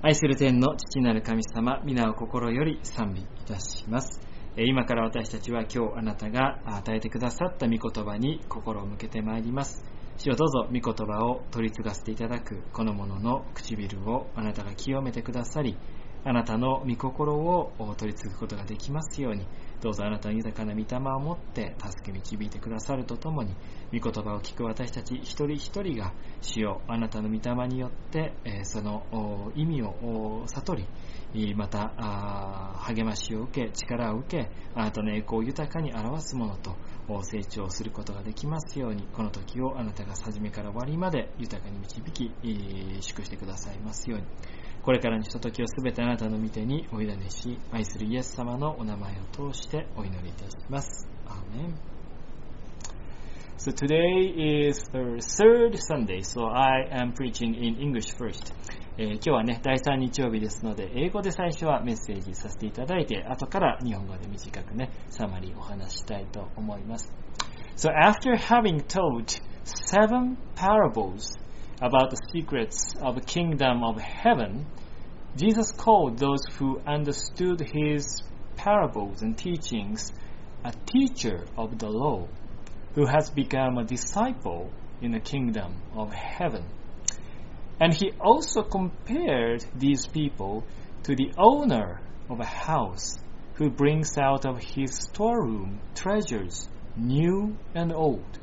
愛する天の父なる神様、皆を心より賛美いたします。今から私たちは今日あなたが与えてくださった御言葉に心を向けてまいります。主よ、どうぞ御言葉を取り継がせていただくこの者の唇をあなたが清めてくださり、あなたの御心を取り継ぐことができますように、どうぞあなたの豊かな御霊をもって助け導いてくださるとともに、御言葉を聞く私たち一人一人が主よ、あなたの御霊によってその意味を悟り、また励ましを受け、力を受け、あなたの栄光を豊かに表すものと成長することができますように、この時をあなたが初めから終わりまで豊かに導き祝してくださいますように、これからのひとときをすべてあなたの御手にお委ねし、愛するイエス様のお名前を通してお祈りいたします。アーメン。So today is the third Sunday, so I am preaching in English first. 今日はね、第3日曜日ですので、英語で最初はメッセージさせていただいて、後から日本語で短くね、サマリーをお話ししたいと思います。So after having told 7 parables about the secrets of the kingdom of heaven, Jesus called those who understood his parables and teachings a teacher of the law, who has become a disciple in the kingdom of heaven. And he also compared these people to the owner of a house, who brings out of his storeroom treasures, new and old.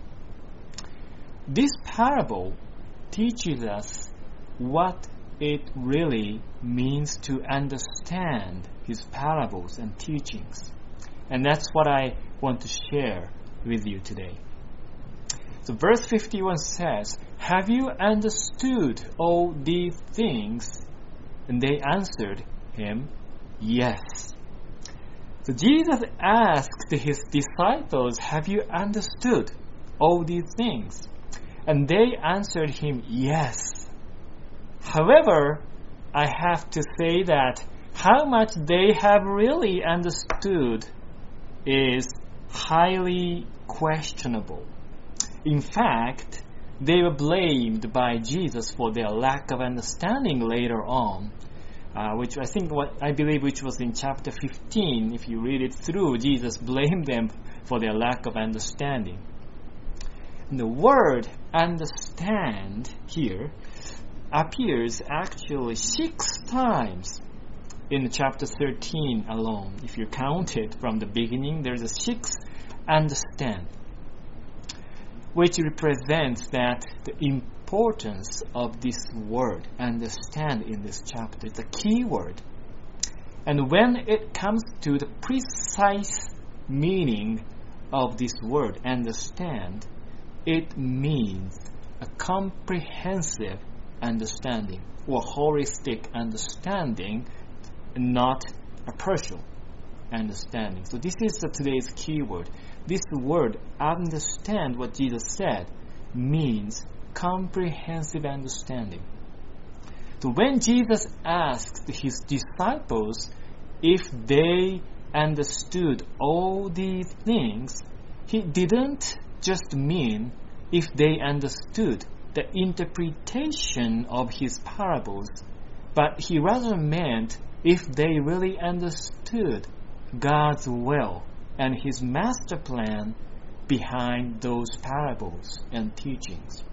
This parable teaches us what it really means to understand his parables and teachings. And that's what I want to share with you today. So verse 51 says, "Have you understood all these things?" And they answered him, "Yes." So Jesus asked his disciples, "Have you understood all these things?" And they answered him, "Yes." However, I have to say that how much they have really understood is highly questionable. In fact, they were blamed by Jesus for their lack of understanding later on, which I believe was in chapter 15. If you read it through, Jesus blamed them for their lack of understanding. And the word understand here appears actually 6 times in chapter 13 alone. If you count it from the beginning, there's a 6 understand, which represents that the importance of this word understand in this chapter. It's a key word. And when it comes to the precise meaning of this word understand, it means a comprehensive understanding or holistic understanding, not a partial understanding. So this is today's key word. This word, understand what Jesus said, means comprehensive understanding. So when Jesus asked his disciples if they understood all these things, he didn't just mean if they understood the interpretation of his parables, but he rather meant if they really understood God's will and his master plan behind those parables and teachings.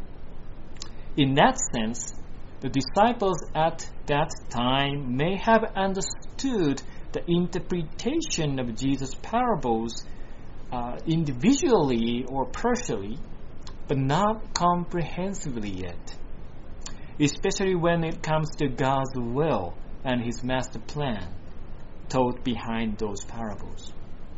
In that sense, the disciples at that time may have understood the interpretation of Jesus' parables individually or partially, but not comprehensively yet, especially when it comes to God's will and his master plan taught behind those parables.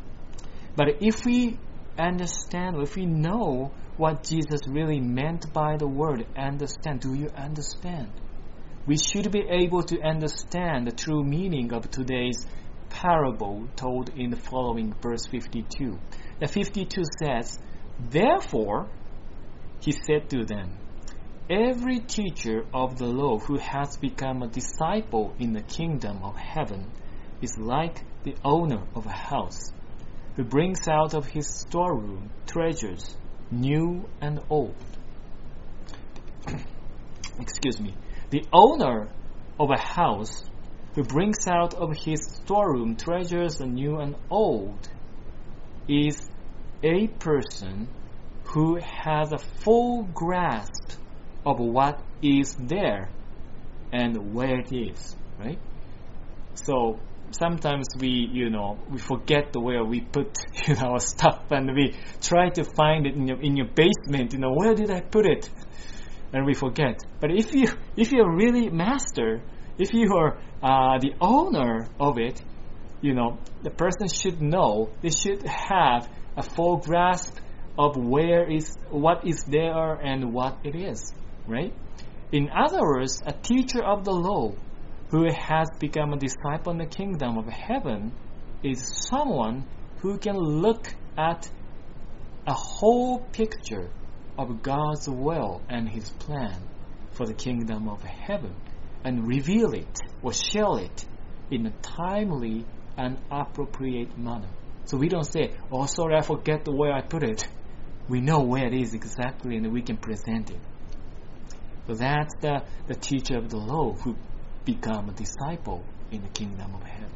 But if we understand, if we know what Jesus really meant by the word understand, do you understand? We should be able to understand the true meaning of today's parable told in the following verse 52. The 52 says, "Therefore, he said to them, every teacher of the law who has become a disciple in the kingdom of heaven is like the owner of a house, who brings out of his storeroom treasures, new and old." Excuse me. The owner of a house, who brings out of his storeroom treasures new and old, is a person who has a full grasp of what is there and where it is, right? So sometimes we forget where we put our stuff, and we try to find it in your basement. Where did I put it? And we forget. But if you're really master, if you are the owner of it, the person should know. They should have a full grasp of what is there and what it is, right? In other words, a teacher of the law who has become a disciple in the kingdom of heaven is someone who can look at a whole picture of God's will and His plan for the kingdom of heaven and reveal it or share it in a timely and appropriate manner. So we don't say, oh, sorry, I forget where I put it. We know where it is exactly and we can present it. So that's the teacher of the law who become a disciple in the kingdom of heaven.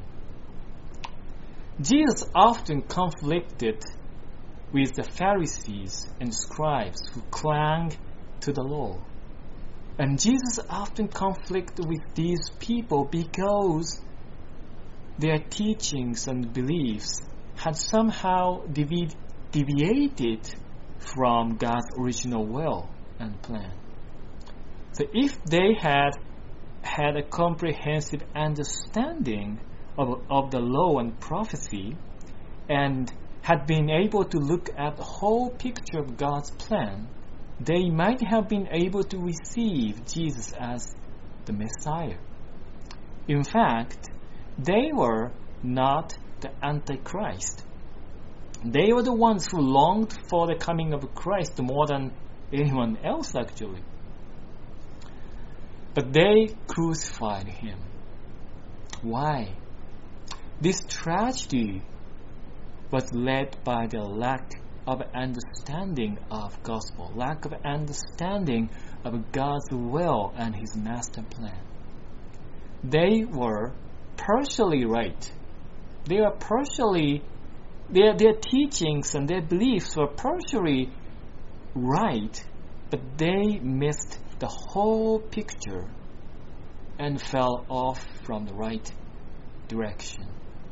Jesus often conflicted with the Pharisees and scribes who clung to the law. And Jesus often conflicted with these people because their teachings and beliefs had somehow deviated from God's original will and plan. So if they had a comprehensive understanding of the law and prophecy and had been able to look at the whole picture of God's plan, they might have been able to receive Jesus as the Messiah. In fact, they were not the Antichrist. They were the ones who longed for the coming of Christ more than anyone else, actually. But they crucified Him. Why? This tragedy was led by the lack of understanding of gospel, lack of understanding of God's will and His master plan. They were partially right. Their teachings and their beliefs were partially right, but they missed the whole picture and fell off from the right direction.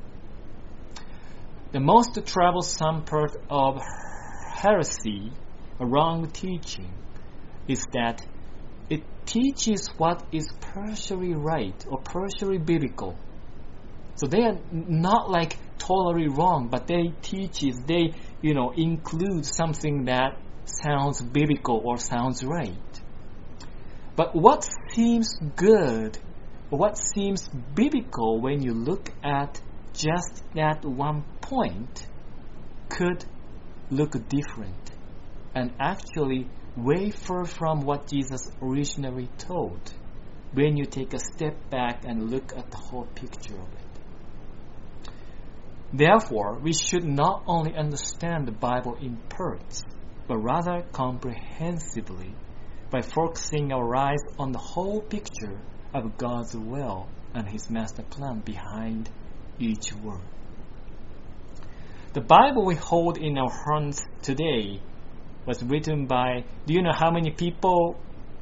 The most troublesome part of heresy, a wrong teaching, is that it teaches what is partially right or partially biblical. So they are not like totally wrong, but they include something that sounds biblical or sounds right. But what seems good, or what seems biblical when you look at just that one point could look different and actually way far from what Jesus originally taught when you take a step back and look at the whole picture of it. Therefore, we should not only understand the Bible in parts, but rather comprehensively by focusing our eyes on the whole picture of God's will and His master plan behind each word. The Bible we hold in our hands today was written by, do you know how many people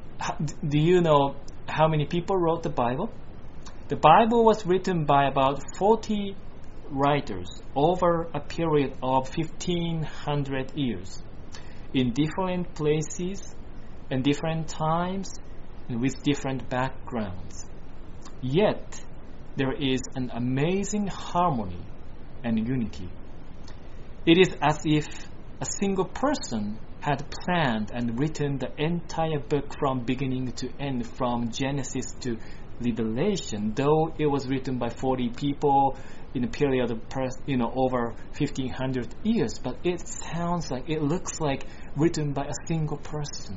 wrote the Bible? The Bible was written by about 40 writers over a period of 1500 years in different places and different times and with different backgrounds. Yet, there is an amazing harmony and unity. It is as if a single person had planned and written the entire book from beginning to end, from Genesis to Revelation, though it was written by 40 people in a period of over 1500 years, but it looks like written by a single person.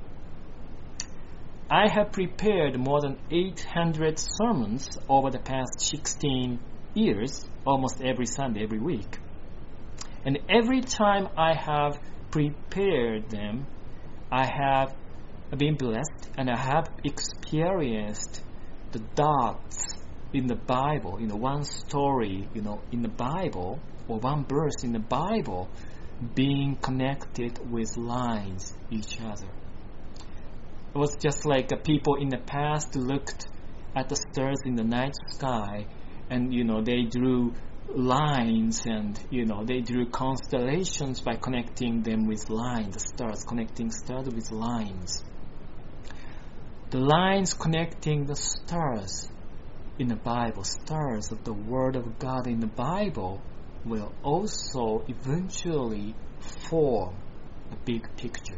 I have prepared more than 800 sermons over the past 16 years, almost every Sunday, every week. And every time I have prepared them, I have been blessed and I have experienced the dots in the Bible, one story, in the Bible, or one verse in the Bible being connected with lines each other. It was just like people in the past looked at the stars in the night sky, and they drew lines, and they drew constellations by connecting them with lines, the stars, connecting stars with lines. The lines connecting the stars in the Bible, stars of the Word of God in the Bible, will also eventually form a big picture,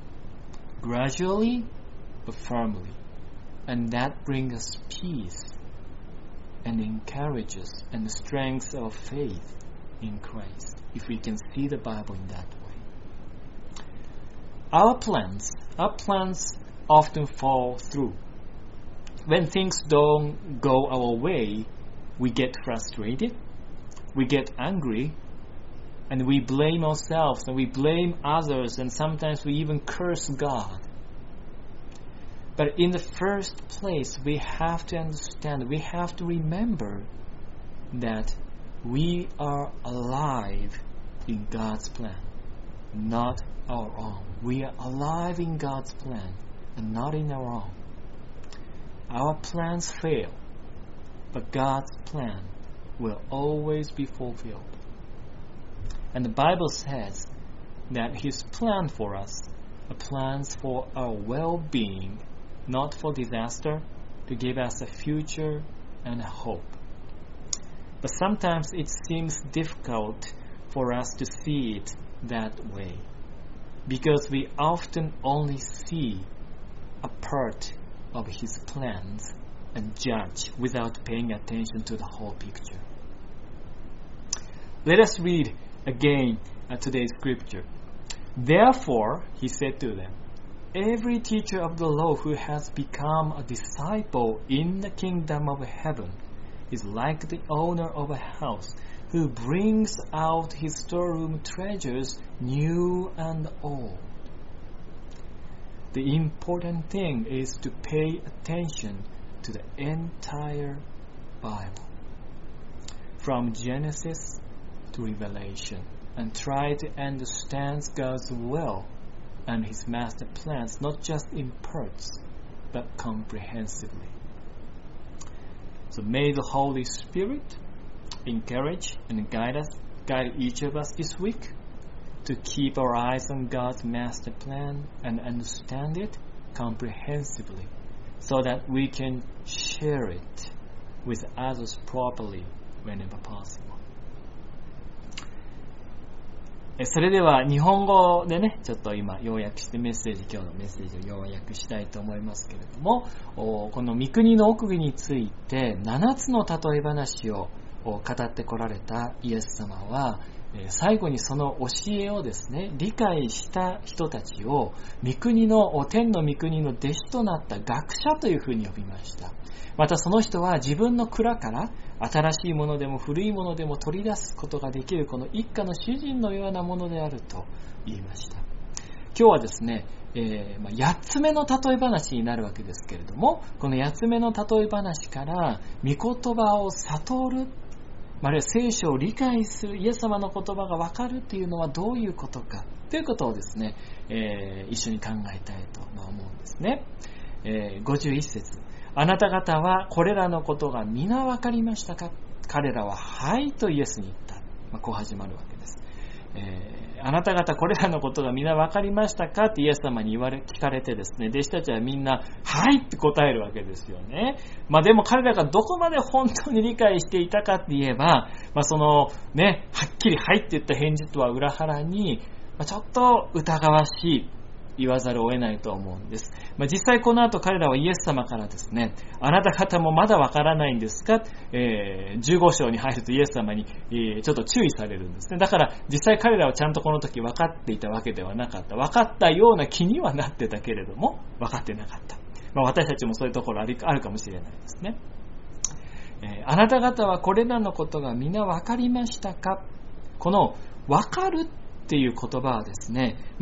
gradually but firmly, and that brings us peace and encourages and the strength of faith in Christ, if we can see the Bible in that way. Our plans often fall through. When things don't go our way, we get frustrated, we get angry, and we blame ourselves, and we blame others, and sometimes we even curse God. But in the first place, we have to understand, we have to remember that we are alive in God's plan, not our own. We are alive in God's plan and not in our own. Our plans fail, but God's plan will always be fulfilled. And the Bible says that His plan for us are plans for our well-being, not for disaster, to give us a future and a hope. But sometimes it seems difficult for us to see it that way, because we often only see a part of His plans and judge without paying attention to the whole picture. Let us read again today's scripture. Therefore, He said to them, every teacher of the law who has become a disciple in the kingdom of heaven is like the owner of a house who brings out his storeroom treasures, new and old. The important thing is to pay attention to the entire Bible, from Genesis to Revelation, and try to understand God's will and His master plans, not just in parts, but comprehensively. So may the Holy Spirit encourage and guide each of us this week to keep our eyes on God's master plan and understand it comprehensively, so that we can share it with others properly whenever possible. それでは日本語でね、ちょっと今要約して今日のメッセージを要約したいと思いますけれども、この御国の奥義について7つの例え話を語ってこられたイエス様は、最後にその教えをですね、理解した人たちを天の御国の弟子となった学者というふうに呼びました。またその人は自分の蔵から新しいものでも古いものでも取り出すことができるこの一家の主人のようなものであると言いました。今日はですね、8つ目の例え話になるわけですけれども、この8つ目の例え話から御言葉を悟る、あるいは聖書を理解する、イエス様の言葉が分かるというのはどういうことかということをですね、一緒に考えたいと思うんですね。51節、あなた方はこれらのことが皆分かりましたか？彼らははいとイエスに言った。こう始まるわけです。あなた方これらのことが皆分かりましたかってイエス様に聞かれてですね、弟子たちはみんなはいって答えるわけですよね。でも彼らがどこまで本当に理解していたかって言えば、そのね、はっきりはいって言った返事とは裏腹に、ちょっと疑わしい言わざるを得ないと思うんです。実際この後彼らはイエス様からですね、あなた方もまだわからないんですか、15章に入るとイエス様に、ちょっと注意されるんですね。だから実際彼らはちゃんとこの時分かっていたわけではなかった。分かったような気にはなってたけれども分かってなかった。私たちもそういうところあるかもしれないですね。あなた方はこれらのことが皆分かりましたか？この分かるっていう言葉はですね、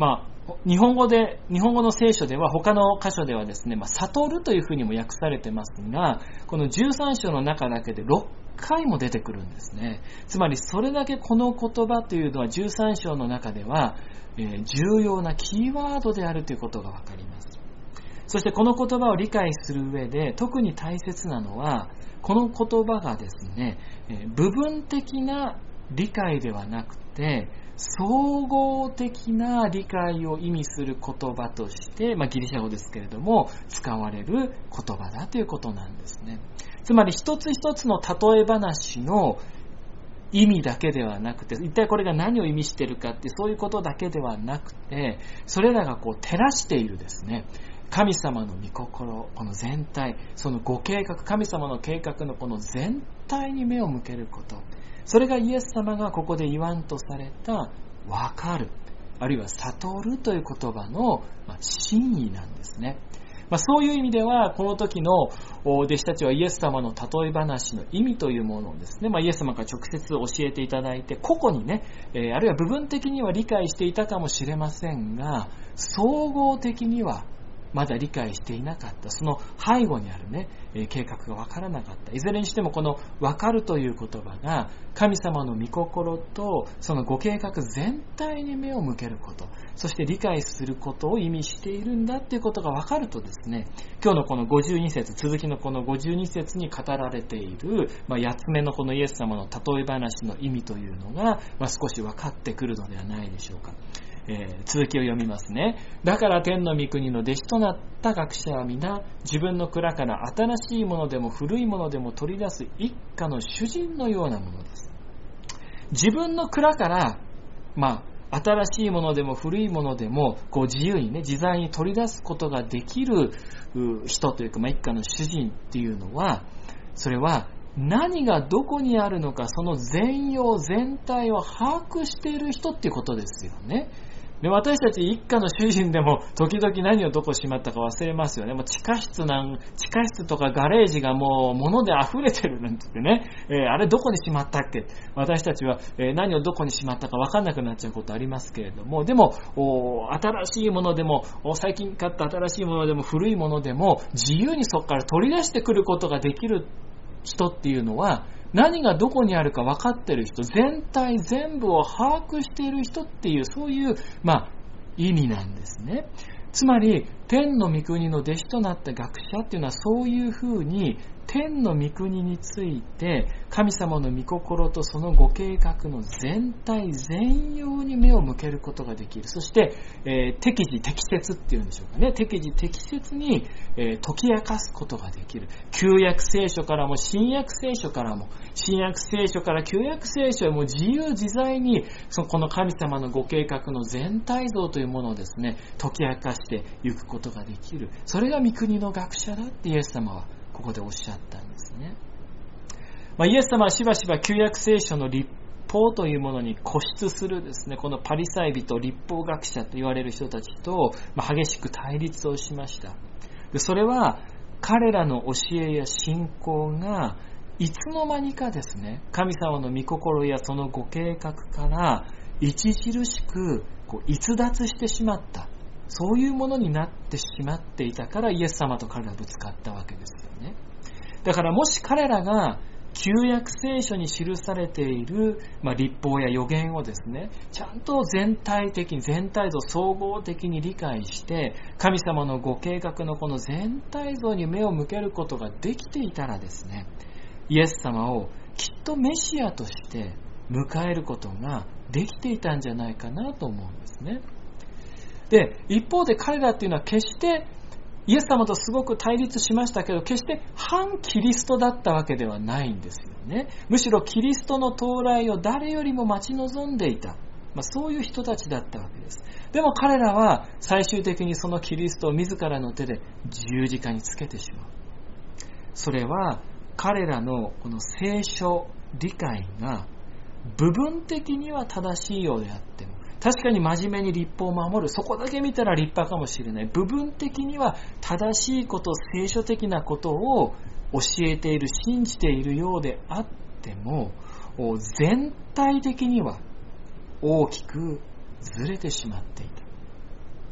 日本語の聖書では他の箇所ではですね、悟るというふうにも訳されてますが、この13章の中だけで6回も出てくるんですね。つまりそれだけこの言葉というのは13章の中では、重要なキーワードであるということがわかります。そしてこの言葉を理解する上で特に大切なのは、この言葉がですね、部分的な理解ではなくて総合的な理解を意味する言葉として、ギリシャ語ですけれども使われる言葉だということなんですね。つまり一つ一つの例え話の意味だけではなくて、一体これが何を意味しているかってそういうことだけではなくて、それらが照らしているですね、神様の御心、この全体、そのご計画、神様の計画のこの全体に目を向けること、それがイエス様がここで言わんとされたわかる、あるいは悟るという言葉の真意なんですね。そういう意味ではこの時の弟子たちはイエス様の例え話の意味というものをですね、イエス様から直接教えていただいて、個々にね、あるいは部分的には理解していたかもしれませんが、総合的にはまだ理解していなかった。その背後にあるね、計画が分からなかった。いずれにしてもこの分かるという言葉が神様の御心とそのご計画全体に目を向けること、そして理解することを意味しているんだということが分かるとですね、今日のこの52節、続きのこの52節に語られている、8つ目のこのイエス様の例え話の意味というのが、少し分かってくるのではないでしょうか。続きを読みますね。だから天の御国の弟子となった学者は皆自分の蔵から新しいものでも古いものでも取り出す一家の主人のようなものです。自分の蔵から新しいものでも古いものでも自由にね、自在に取り出すことができる人というか、一家の主人っていうのは、それは何がどこにあるのか、その全容全体を把握している人っていうことですよね。で、私たち一家の主人でも時々何をどこしまったか忘れますよね。もう地下室とかガレージがもう物で溢れてるなんて言ってね、あれどこにしまったっけ、私たちは何をどこにしまったか分かんなくなっちゃうことありますけれども、でも新しいものでも最近買った新しいものでも古いものでも自由にそこから取り出してくることができる人っていうのは、何がどこにあるか分かっている人、全体全部を把握している人っていう、そういう意味なんですね。つまり天の御国の弟子となった学者っていうのは、そういうふうに天の御国について神様の御心とそのご計画の全体全容に目を向けることができる。そして、適時適切っていうんでしょうかね、適時適切に、解き明かすことができる。旧約聖書からも新約聖書からも、新約聖書から旧約聖書へも自由自在にこの神様のご計画の全体像というものをですね、解き明かしていくことができる。それが御国の学者だってイエス様はここでおっしゃったんですね。イエス様はしばしば旧約聖書の律法というものに固執するですね、このパリサイ人、律法学者と言われる人たちと激しく対立をしました。で、それは彼らの教えや信仰がいつの間にかですね、神様の御心やそのご計画から著しく逸脱してしまった、そういうものになってしまっていたからイエス様と彼らはぶつかったわけですよね。だからもし彼らが旧約聖書に記されている、律法や預言をですね、ちゃんと全体的に、全体像総合的に理解して神様のご計画のこの全体像に目を向けることができていたらですね、イエス様をきっとメシアとして迎えることができていたんじゃないかなと思うんですね。で、一方で彼らっていうのは決してイエス様とすごく対立しましたけど、決して反キリストだったわけではないんですよね。むしろキリストの到来を誰よりも待ち望んでいた、そういう人たちだったわけです。でも彼らは最終的にそのキリストを自らの手で十字架につけてしまう。それは彼らのこの聖書理解が部分的には正しいようであっても、確かに真面目に律法を守る、そこだけ見たら立派かもしれない、部分的には正しいこと、聖書的なことを教えている、信じているようであっても、全体的には大きくずれてしまっていた。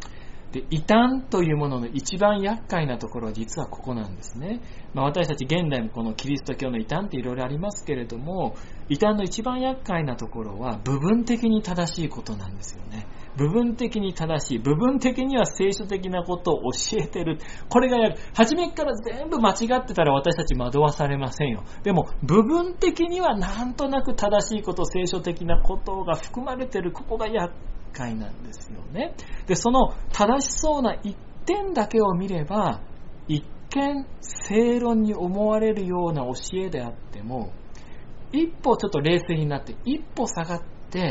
で、異端というものの一番厄介なところは実はここなんですね。私たち現代もこのキリスト教の異端っていろいろありますけれども、異端の一番厄介なところは部分的に正しいことなんですよね。部分的に正しい。部分的には聖書的なことを教えてる。これが初めから全部間違ってたら私たち惑わされませんよ。でも部分的にはなんとなく正しいこと、聖書的なことが含まれてる。ここが厄介なんですよね。で、その正しそうな一点だけを見れば、一見正論に思われるような教えであっても、一歩ちょっと冷静になって、一歩下がって、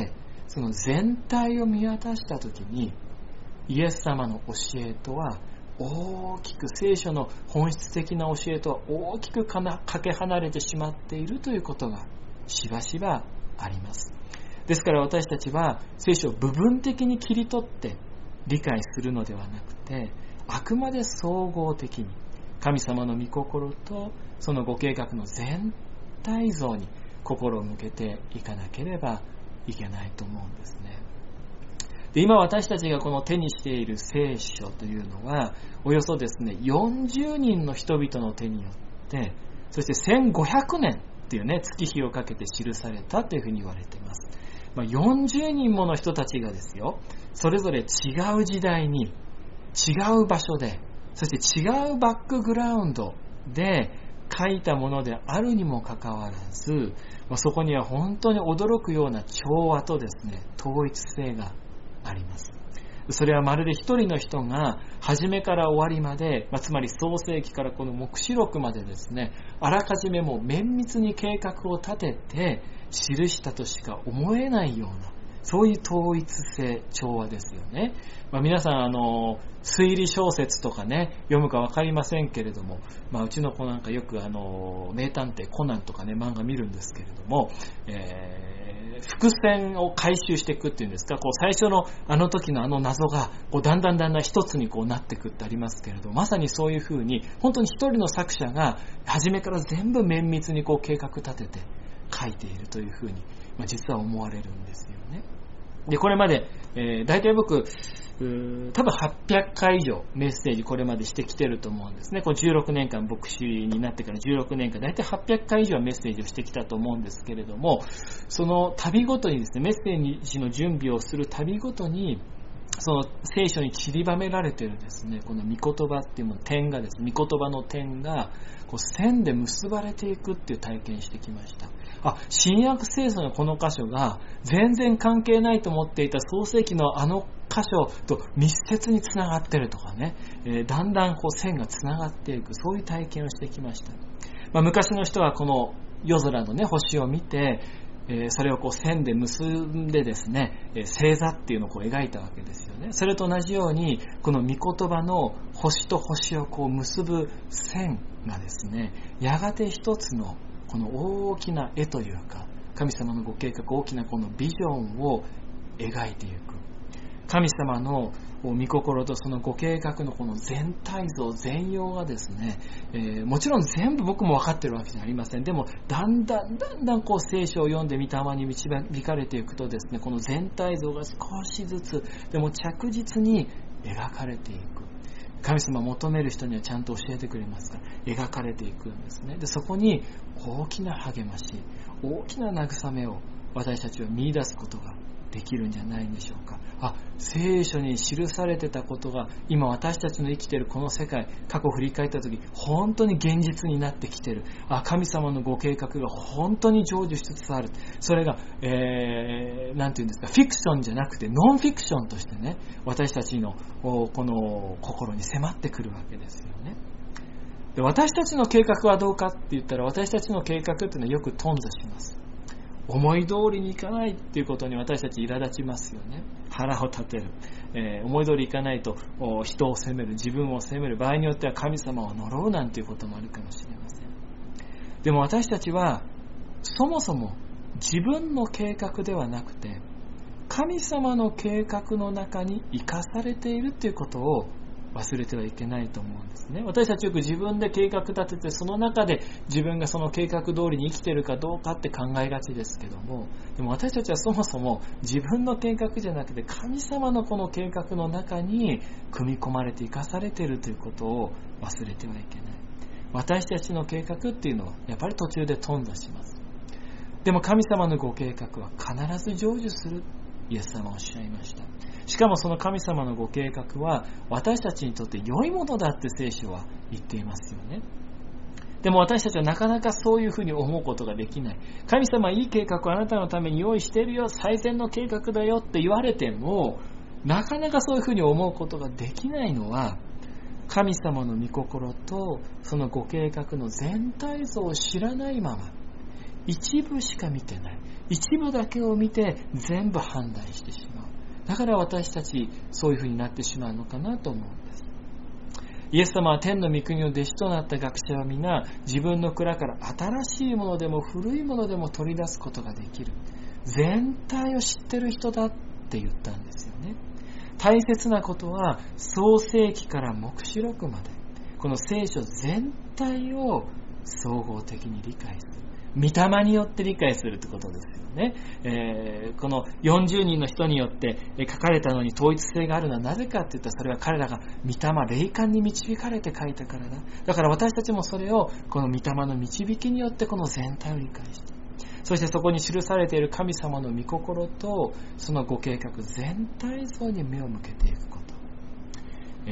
その全体を見渡したときに、イエス様の教えとは大きく、聖書の本質的な教えとは大きくかけ離れてしまっているということがしばしばあります。ですから私たちは聖書を部分的に切り取って理解するのではなくて、あくまで総合的に神様の御心とそのご計画の全体像に心を向けていかなければいけないと思うんですね。で、今私たちがこの手にしている聖書というのは、およそですね、40人の人々の手によって、そして1500年っていうね、月日をかけて記されたというふうに言われています。40人もの人たちがですよ、それぞれ違う時代に、違う場所で、そして違うバックグラウンドで書いたものであるにもかかわらず、そこには本当に驚くような調和とですね、統一性があります。それはまるで一人の人が初めから終わりまで、つまり創世記からこの黙示録までですね、あらかじめもう綿密に計画を立てて記したとしか思えないような、そういう統一性、調和ですよね。皆さん推理小説とかね、読むか分かりませんけれども、うちの子なんかよく名探偵コナンとかね、漫画見るんですけれども、伏線を回収していくっていうんですか、最初の時の謎がだんだん一つになっていくってありますけれど、まさにそういうふうに本当に一人の作者が初めから全部綿密に計画立てて書いているというふうに、実は思われるんですよね。で、これまで、大体僕多分800回以上メッセージこれまでしてきてると思うんですね。16年間牧師になってから16年間大体800回以上メッセージをしてきたと思うんですけれども、その旅ごとにですね、メッセージの準備をする旅ごとに、その聖書に散りばめられているですね、この御言葉っていう点がですね、御言葉の点が線で結ばれていくっていう体験してきました。新約聖書のこの箇所が全然関係ないと思っていた創世記の箇所と密接につながっているとかね、だんだん線がつながっていく、そういう体験をしてきました。昔の人はこの夜空のね、星を見て、それを線で結んでですね、星座っていうのを描いたわけですよね。それと同じように、この御言葉の星と星を結ぶ線がですね、やがて一つのこの大きな絵というか、神様のご計画、大きなこのビジョンを描いていく。神様の御心とそのご計画のこの全体像、全容がですね、もちろん全部僕も分かっているわけじゃありません。でもだんだん聖書を読んで御霊に導かれていくとですね、この全体像が少しずつでも着実に描かれていく。神様求める人にはちゃんと教えてくれますから、描かれていくんですね。で、そこに大きな励まし、大きな慰めを私たちは見出すことができるんじゃないんでしょうか。聖書に記されてたことが今私たちの生きているこの世界、過去を振り返った時本当に現実になってきている。神様のご計画が本当に成就しつつある。それが、なんていうんですか、フィクションじゃなくてノンフィクションとしてね、私たちのこの心に迫ってくるわけですよね。で、私たちの計画はどうかって言ったら、私たちの計画っていうのはよく頓挫します。思い通りにいかないっていうことに私たち苛立ちますよね。腹を立てる、思い通りいかないと人を責める、自分を責める、場合によっては神様を呪うなんていうこともあるかもしれません。でも私たちはそもそも自分の計画ではなくて、神様の計画の中に生かされているということを忘れてはいけないと思うんですね。私たちよく自分で計画立てて、その中で自分がその計画通りに生きているかどうかって考えがちですけども、でも私たちはそもそも自分の計画じゃなくて神様のこの計画の中に組み込まれて生かされているということを忘れてはいけない。私たちの計画っていうのはやっぱり途中で頓挫します。でも神様のご計画は必ず成就する、イエス様はおっしゃいました。しかもその神様のご計画は私たちにとって良いものだって聖書は言っていますよね。でも私たちはなかなかそういうふうに思うことができない。神様はいい計画をあなたのために用意しているよ、最善の計画だよって言われても、なかなかそういうふうに思うことができないのは、神様の御心とそのご計画の全体像を知らないまま、一部しか見てない、一部だけを見て全部判断してしまう。だから私たちそういうふうになってしまうのかなと思うんです。イエス様は天の御国の弟子となった学者は皆自分の蔵から新しいものでも古いものでも取り出すことができる、全体を知ってる人だって言ったんですよね。大切なことは創世記から黙示録までこの聖書全体を総合的に理解する、御霊によって理解するということですよね。この40人の人によって書かれたのに統一性があるのはなぜかっていったら、それは彼らが御霊霊感に導かれて書いたからだ。だから私たちもそれをこの御霊の導きによってこの全体を理解して、そしてそこに記されている神様の御心とそのご計画全体像に目を向けていくこと、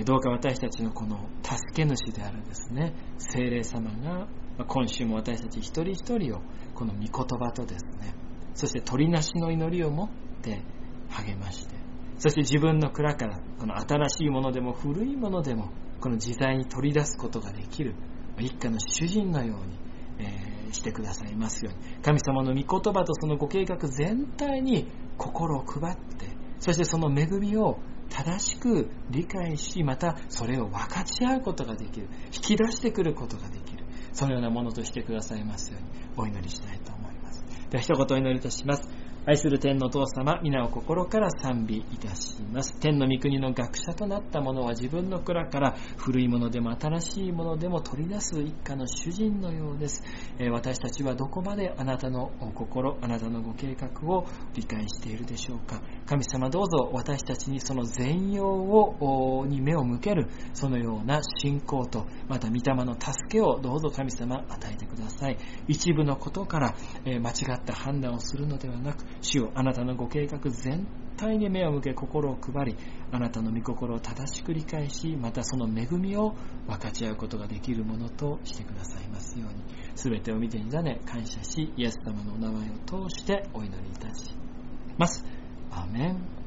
どうか私たちのこの助け主であるですね、聖霊様が今週も私たち一人一人をこの御言葉とですね、そして取りなしの祈りを持って励まして、そして自分の蔵からこの新しいものでも古いものでもこの自在に取り出すことができる一家の主人のように、してくださいますように、神様の御言葉とそのご計画全体に心を配って、そしてその恵みを正しく理解し、またそれを分かち合うことができる、引き出してくることができる、そのようなものとしてくださいますようにお祈りしたいと思います。では一言お祈りいたします。愛する天のお父様、皆を心から賛美いたします。天の御国の学者となった者は自分の蔵から古いものでも新しいものでも取り出す一家の主人のようです。私たちはどこまであなたのお心、あなたのご計画を理解しているでしょうか。神様、どうぞ私たちにその全容に目を向けるそのような信仰と、また御霊の助けをどうぞ神様与えてください。一部のことから間違った判断をするのではなく、主よ、あなたのご計画全体に目を向け心を配り、あなたの御心を正しく理解し、またその恵みを分かち合うことができるものとしてくださいますように、すべてを見てに委ね感謝し、イエス様のお名前を通してお祈りいたします。アーメン。